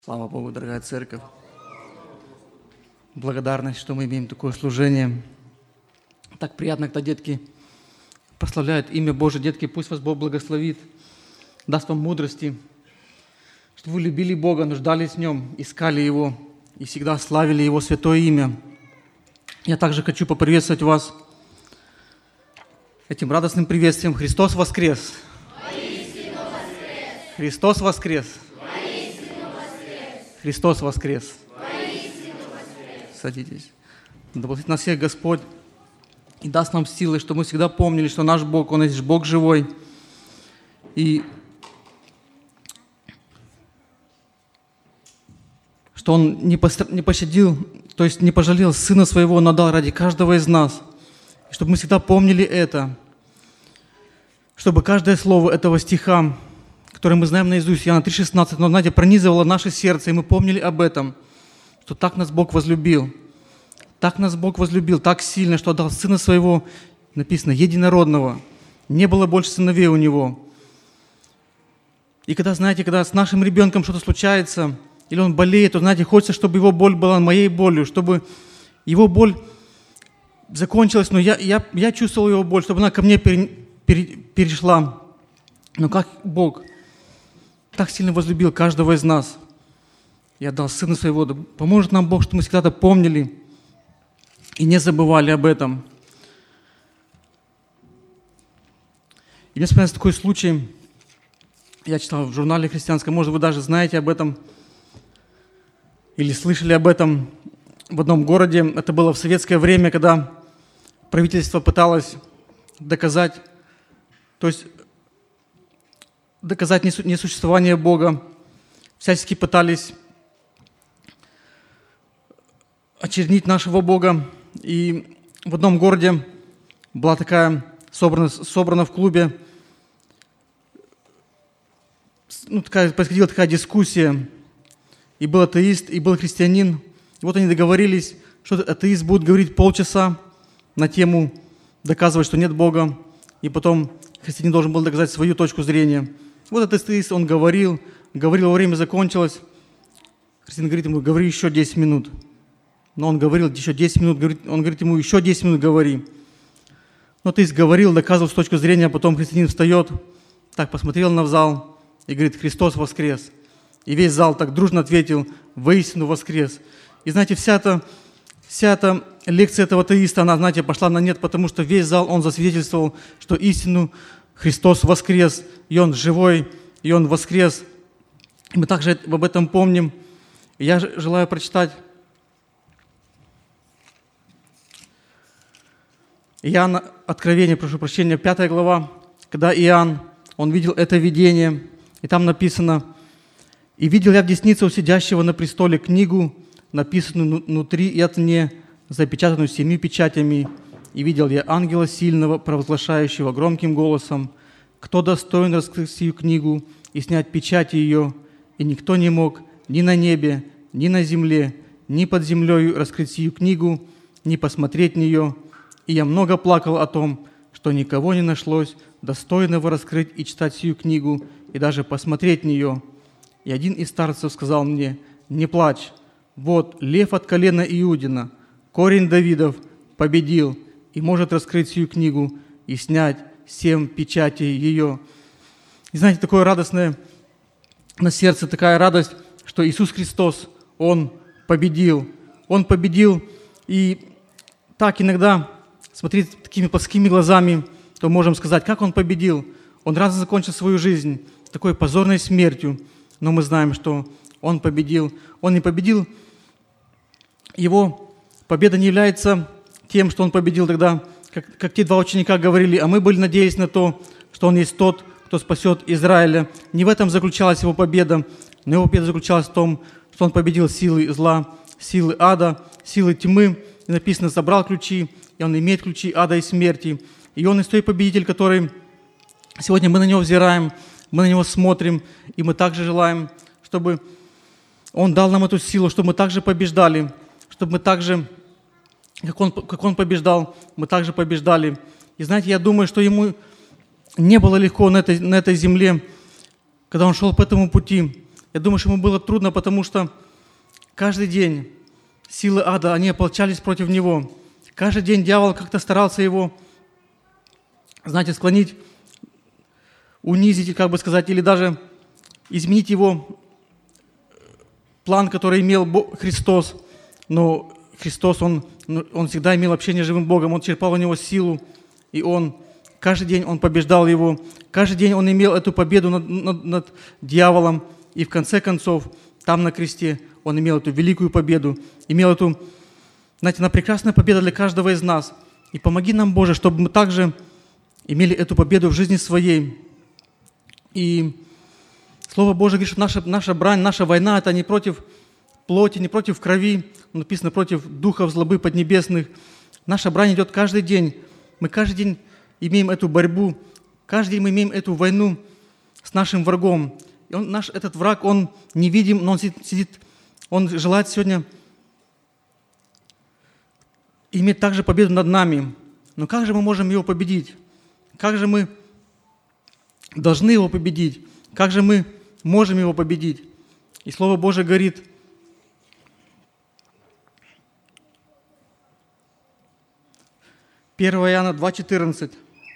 Слава Богу, дорогая церковь. Благодарность, что мы имеем такое служение. Так приятно, когда детки прославляют имя Божие. Детки, пусть вас Бог благословит, даст вам мудрости, чтобы вы любили Бога, нуждались в Нем, искали Его и всегда славили Его святое имя. Я также хочу поприветствовать вас этим радостным приветствием. Христос воскрес! Воистину воскрес! Христос воскрес! Христос воскрес! Воистину воскрес! Садитесь. Да благословит нас всех Господь и даст нам силы, чтобы мы всегда помнили, что наш Бог, Он есть Бог живой. И что Он не пощадил, то есть не пожалел Сына Своего, но дал ради каждого из нас. И чтобы мы всегда помнили это, чтобы каждое слово этого стиха, который мы знаем наизусть, Иоанна 3,16, но, знаете, пронизывало наше сердце, и мы помнили об этом, что так нас Бог возлюбил. Так нас Бог возлюбил, так сильно, что отдал Сына Своего, написано, единородного. Не было больше сыновей у Него. И когда, знаете, когда с нашим ребенком что-то случается, или он болеет, то, знаете, хочется, чтобы его боль была моей болью, чтобы его боль закончилась, но я чувствовал его боль, чтобы она ко мне перешла. Но как Бог так сильно возлюбил каждого из нас и отдал Сына Своего. Да поможет нам Бог, чтобы мы всегда помнили и не забывали об этом. И мне вспоминается такой случай, я читал в журнале христианском, может, вы даже знаете об этом или слышали об этом в одном городе. Это было в советское время, когда правительство пыталось доказать несуществование Бога, всячески пытались очернить нашего Бога. И в одном городе была собрана в клубе, происходила такая дискуссия. И был атеист, и был христианин. И вот они договорились, что атеист будет говорить полчаса на тему доказывать, что нет Бога. И потом христианин должен был доказать свою точку зрения. Вот этот атеист, он говорил, во время закончилось. Христианин говорит ему, говори еще 10 минут. Но он говорил еще 10 минут, он говорит ему, еще 10 минут говори. Но атеист говорил, доказывал свою точку зрения, а потом христианин встает, так посмотрел на зал и говорит, Христос воскрес. И весь зал так дружно ответил, воистину воскрес. И знаете, вся эта лекция этого атеиста, она, знаете, пошла на нет, потому что весь зал, он засвидетельствовал, что истину Христос воскрес, и Он живой, и Он воскрес. И мы также об этом помним. И я желаю прочитать Иоанна, Откровение, прошу прощения, 5 глава, когда Иоанн, он видел это видение, и там написано, «И видел я в деснице у сидящего на престоле книгу, написанную внутри и отвне, запечатанную 7 печатями, и видел я ангела сильного, провозглашающего громким голосом, кто достоин раскрыть сию книгу и снять печати ее, и никто не мог ни на небе, ни на земле, ни под землею раскрыть сию книгу, ни посмотреть в нее. И я много плакал о том, что никого не нашлось достойного раскрыть и читать сию книгу, и даже посмотреть в нее. И один из старцев сказал мне, не плачь, вот лев от колена Иудина, корень Давидов, победил и может раскрыть сию книгу и снять 7 печатей ее». И знаете, такое радостное на сердце, такая радость, что Иисус Христос, Он победил. Он победил, и так иногда, смотреть такими плоскими глазами, то можем сказать, как Он победил. Он раз закончил свою жизнь такой позорной смертью, но мы знаем, что Он победил. Он не победил, Его победа не является тем, что Он победил тогда, как те 2 ученика говорили, а мы были надеялись на то, что Он есть тот, кто спасет Израиля. Не в этом заключалась Его победа, но Его победа заключалась в том, что Он победил силы зла, силы ада, силы тьмы. И написано, забрал ключи, и Он имеет ключи ада и смерти. И Он есть той победитель, который сегодня мы на Него взираем, мы на Него смотрим, и мы также желаем, чтобы Он дал нам эту силу, чтобы мы также побеждали, чтобы мы также, как Он побеждал, мы также побеждали. И знаете, я думаю, что Ему не было легко на этой земле, когда Он шел по этому пути. Я думаю, что ему было трудно, потому что каждый день силы ада, они ополчались против него. Каждый день дьявол как-то старался его, знаете, склонить, унизить, как бы сказать, или даже изменить его план, который имел Христос. Но Христос, он всегда имел общение с живым Богом, он черпал у него силу, и каждый день он побеждал его, каждый день он имел эту победу над дьяволом, и в конце концов, там на кресте, он имел эту великую победу, имел эту, знаете, она прекрасная победа для каждого из нас. И помоги нам, Боже, чтобы мы также имели эту победу в жизни своей. И Слово Божие говорит, что наша брань, наша война – это не против плоти, не против крови, написано против духов злобы поднебесных. Наша брань идет каждый день. Мы каждый день имеем эту борьбу, каждый день мы имеем эту войну с нашим врагом. И этот враг, он невидим, но он сидит, он желает сегодня иметь также победу над нами. Но как же мы можем его победить? Как же мы должны его победить? Как же мы можем его победить? И Слово Божие говорит, Первое Иоанна 2,14.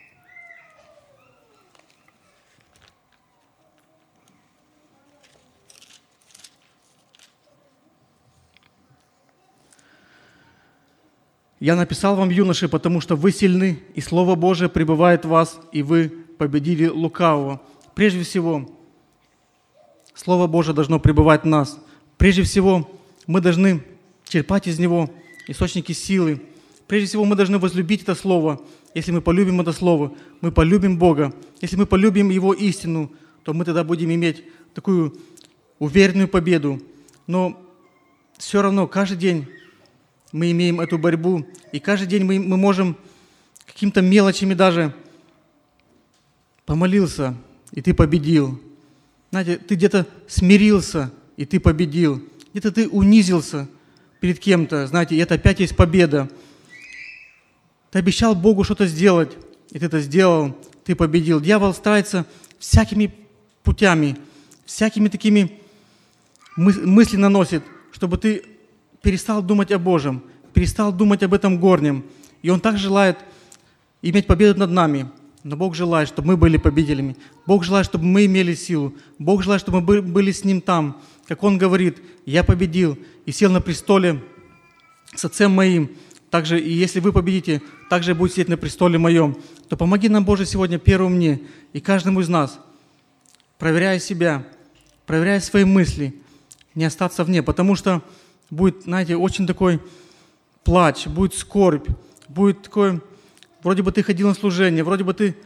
«Я написал вам, юноши, потому что вы сильны, и Слово Божие пребывает в вас, и вы победили лукавого». Прежде всего, Слово Божие должно пребывать в нас. Прежде всего, мы должны черпать из него источники силы. Прежде всего, мы должны возлюбить это Слово. Если мы полюбим это Слово, мы полюбим Бога. Если мы полюбим Его истину, то мы тогда будем иметь такую уверенную победу. Но все равно каждый день мы имеем эту борьбу, и каждый день мы можем какими-то мелочами даже помолился, и ты победил. Знаете, ты где-то смирился, и ты победил. Где-то ты унизился перед кем-то, знаете, и это опять есть победа. Ты обещал Богу что-то сделать, и ты это сделал, ты победил. Дьявол старается всякими путями, всякими такими мысли наносит, чтобы ты перестал думать о Божьем, перестал думать об этом горнем. И он так желает иметь победу над нами. Но Бог желает, чтобы мы были победителями. Бог желает, чтобы мы имели силу. Бог желает, чтобы мы были с Ним там. Как Он говорит, «Я победил и сел на престоле с Отцем Моим». Также, и если вы победите, также будет сидеть на престоле Моем. То помоги нам, Боже, сегодня первым мне и каждому из нас, проверяя себя, проверяя свои мысли, не остаться вне. Потому что будет, знаете, очень такой плач, будет скорбь, будет такой, вроде бы ты ходил на служение, вроде бы ты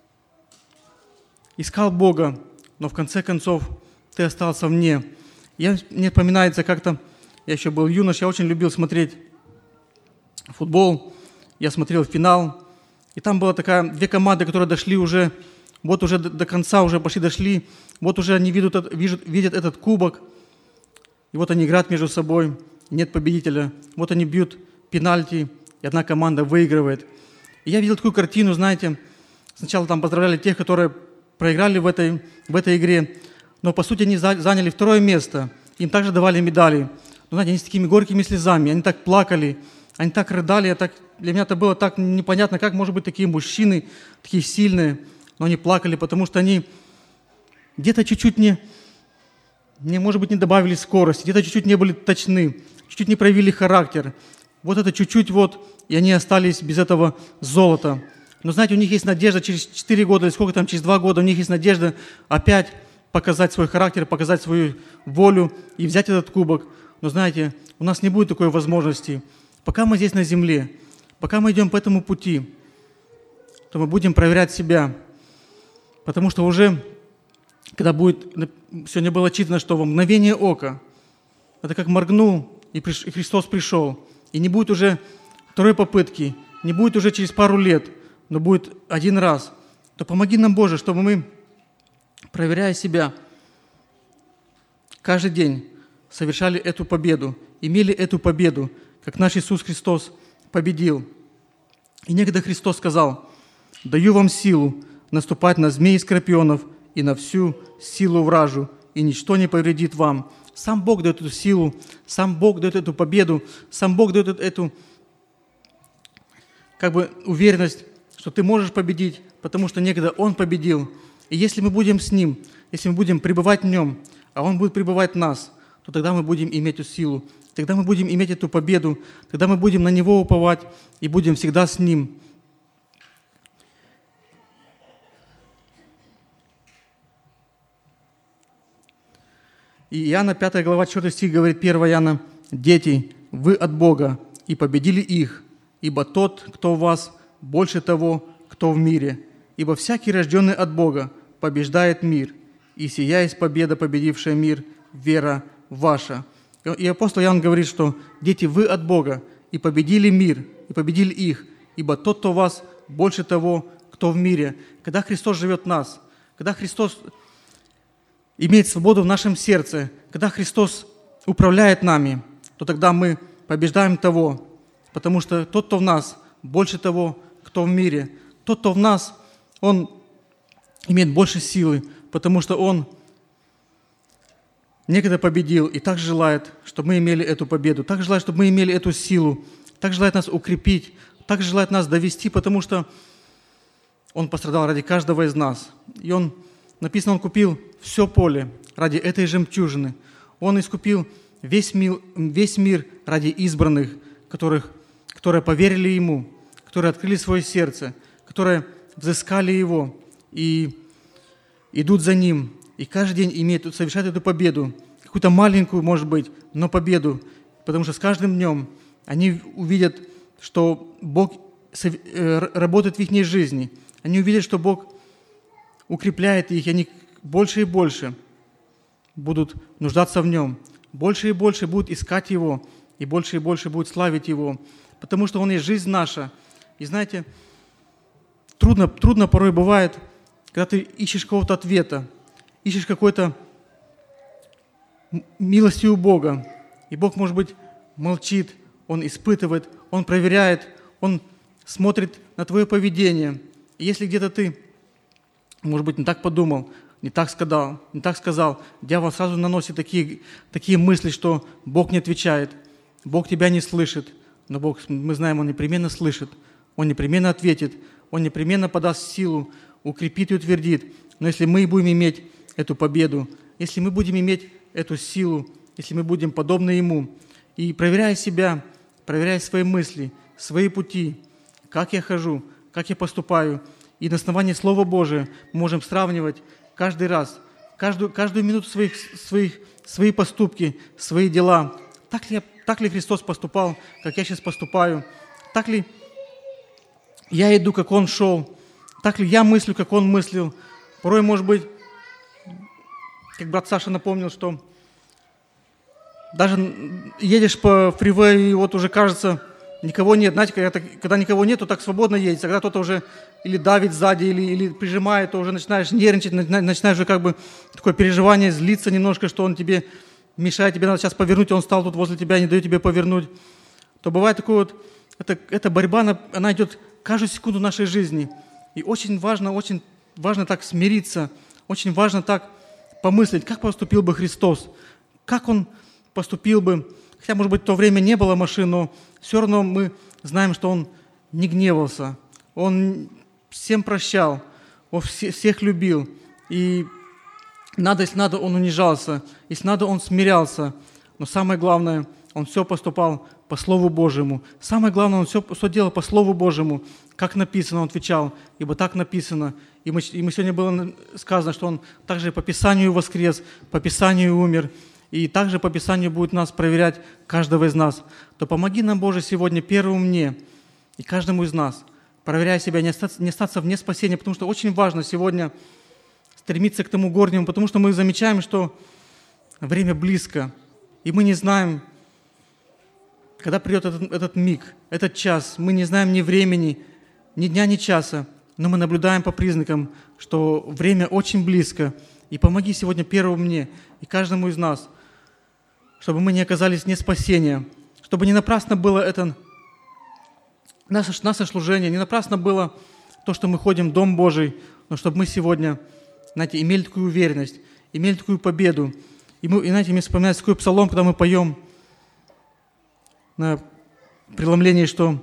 искал Бога, но в конце концов ты остался вне. Мне вспоминается как-то, я еще был юнош, я очень любил смотреть футбол, я смотрел финал, и там была две команды, которые дошли уже, вот уже до конца уже дошли, вот уже они видят этот кубок, и вот они играют между собой, нет победителя. Вот они бьют пенальти, и одна команда выигрывает. И я видел такую картину, знаете, сначала там поздравляли тех, которые проиграли в этой игре, но по сути они заняли второе место, им также давали медали. Но, знаете, они с такими горькими слезами, они так плакали, они так рыдали, для меня это было так непонятно, как может быть такие мужчины, такие сильные, но они плакали, потому что они где-то чуть-чуть может быть, не добавили скорости, где-то чуть-чуть не были точны, чуть-чуть не проявили характер. Вот это чуть-чуть и они остались без этого золота. Но знаете, у них есть надежда через 4 года, или сколько там, через 2 года, у них есть надежда опять показать свой характер, показать свою волю и взять этот кубок. Но знаете, у нас не будет такой возможности. Пока мы здесь на земле, пока мы идем по этому пути, то мы будем проверять себя. Потому что уже, когда сегодня было читано, что во мгновение ока, это как моргнул, и Христос пришел. И не будет уже второй попытки, не будет уже через пару лет, но будет один раз. То помоги нам, Боже, чтобы мы, проверяя себя, каждый день совершали эту победу, имели эту победу, как наш Иисус Христос победил. И некогда Христос сказал: «Даю вам силу наступать на змей и скорпионов и на всю силу вражью, и ничто не повредит вам. Сам Бог дает эту силу, сам Бог дает эту победу, сам Бог дает эту уверенность, что ты можешь победить, потому что некогда Он победил. И если мы будем с Ним, если мы будем пребывать в Нем, а Он будет пребывать в нас, то тогда мы будем иметь эту силу, тогда мы будем иметь эту победу, тогда мы будем на Него уповать и будем всегда с Ним. И Иоанна 5 глава 4 стих говорит, 1 Иоанна: «Дети, вы от Бога, и победили их, ибо тот, кто в вас, больше того, кто в мире. Ибо всякий, рожденный от Бога, побеждает мир, и сия есть победа, победившая мир, вера ваша». И апостол Иоанн говорит, что дети, вы от Бога, и победили мир, и победили их, ибо тот, кто в вас, больше того, кто в мире. Когда Христос живет в нас, когда Христос имеет свободу в нашем сердце, когда Христос управляет нами, то тогда мы побеждаем того, потому что тот, кто в нас, больше того, кто в мире. Тот, кто в нас, он имеет больше силы, потому что он некогда победил и так желает, чтобы мы имели эту победу, так желает, чтобы мы имели эту силу, так желает нас укрепить, так желает нас довести, потому что Он пострадал ради каждого из нас. И написано, Он купил все поле ради этой жемчужины. Он искупил весь мир ради избранных, которые поверили Ему, которые открыли свое сердце, которые взыскали Его и идут за Ним. И каждый день совершают эту победу, какую-то маленькую, может быть, но победу, потому что с каждым днем они увидят, что Бог работает в их жизни. Они увидят, что Бог укрепляет их, и они больше и больше будут нуждаться в Нем, больше и больше будут искать Его, и больше будут славить Его, потому что Он есть жизнь наша. И знаете, трудно порой бывает, когда ты ищешь какого-то ответа, ищешь какой-то милости у Бога, и Бог, может быть, молчит, Он испытывает, Он проверяет, Он смотрит на твое поведение. И если где-то ты, может быть, не так подумал, не так сказал, дьявол сразу наносит такие мысли, что Бог не отвечает, Бог тебя не слышит. Но Бог, мы знаем, Он непременно слышит, Он непременно ответит, Он непременно подаст силу, укрепит и утвердит. Но если мы будем иметь эту победу, если мы будем иметь эту силу, если мы будем подобны Ему, и проверяя себя, проверяя свои мысли, свои пути, как я хожу, как я поступаю, и на основании Слова Божия мы можем сравнивать каждый раз, каждую минуту свои поступки, свои дела. Так ли Христос поступал, как я сейчас поступаю? Так ли я иду, как Он шел? Так ли я мыслю, как Он мыслил? Порой, может быть, как брат Саша напомнил, что даже едешь по фривею, и вот уже кажется, никого нет. Знаете, когда никого нет, то так свободно едешь. Когда кто-то уже или давит сзади, или прижимает, то уже начинаешь нервничать, начинаешь уже такое переживание, злиться немножко, что он тебе мешает, тебе надо сейчас повернуть, он стал тут возле тебя, не дает тебе повернуть. То бывает такое эта борьба, она идет каждую секунду нашей жизни. И очень важно так смириться, очень важно так помыслить, как поступил бы Христос, как Он поступил бы, хотя, может быть, в то время не было машин, но все равно мы знаем, что Он не гневался, Он всем прощал, Он всех любил, и если надо, Он унижался, если надо, Он смирялся, но самое главное, Он все поступал по Слову Божьему. Самое главное, Он все делал по Слову Божьему, как написано, Он отвечал, ибо так написано. И мы сегодня было сказано, что Он также по Писанию воскрес, по Писанию умер, и также по Писанию будет нас проверять, каждого из нас. То помоги нам, Боже, сегодня первому мне и каждому из нас, проверяя себя, не остаться вне спасения, потому что очень важно сегодня стремиться к тому горнему, потому что мы замечаем, что время близко, и мы не знаем, когда придет этот миг, этот час. Мы не знаем ни времени, ни дня, ни часа, но мы наблюдаем по признакам, что время очень близко. И помоги сегодня первому мне и каждому из нас, чтобы мы не оказались вне спасения, чтобы не напрасно было это наше служение, не напрасно было то, что мы ходим в Дом Божий, но чтобы мы сегодня, знаете, имели такую уверенность, имели такую победу. И знаете, мне вспоминается такой псалом, когда мы поем на преломлении, что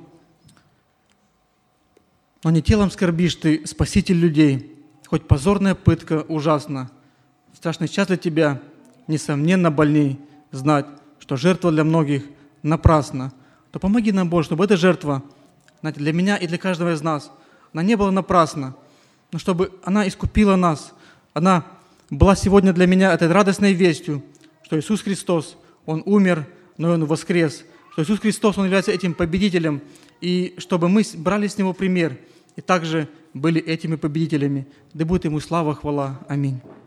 «Но не телом скорбишь ты, Спаситель людей, хоть позорная пытка ужасна. Страшный час для тебя, несомненно, больней знать, что жертва для многих напрасна». То помоги нам, Боже, чтобы эта жертва, знаете, для меня и для каждого из нас, она не была напрасна, но чтобы она искупила нас, она была сегодня для меня этой радостной вестью, что Иисус Христос, Он умер, но Он воскрес, что Иисус Христос, Он является этим победителем, и чтобы мы брали с Него пример и также были этими победителями. Да будет Ему слава, хвала. Аминь.